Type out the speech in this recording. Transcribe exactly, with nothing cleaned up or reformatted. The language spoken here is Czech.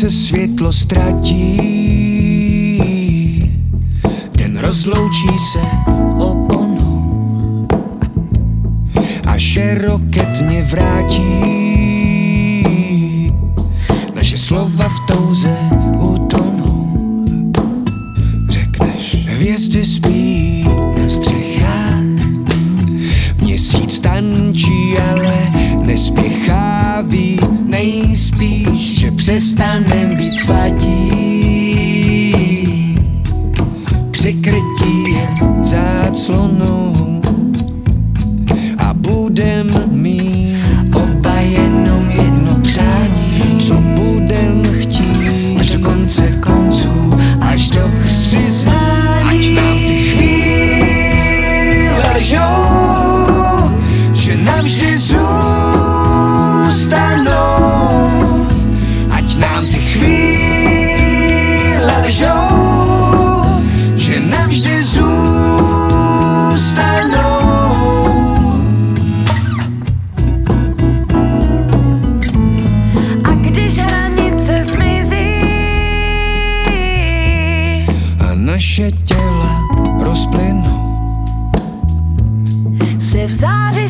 se světlo ztratí, den rozloučí se oponou, až roket mě vrátí, naše slova v touze utonou. Řekneš, hvězdy spí na střechách, měsíc tančí, ale nespěchá, ví nejspíš, že přestanem být svatí, přikrytí jen záclonou a budem mít oba jenom jedno přání, co budem chtít až do konce konců, až do přiznání. Ať nám ty chvíle ležou, že navždy zůstanou. Ať nám ty chvíle ležou, že navždy zůstanou. A když hranice zmizí A naše těla rozplynou se v září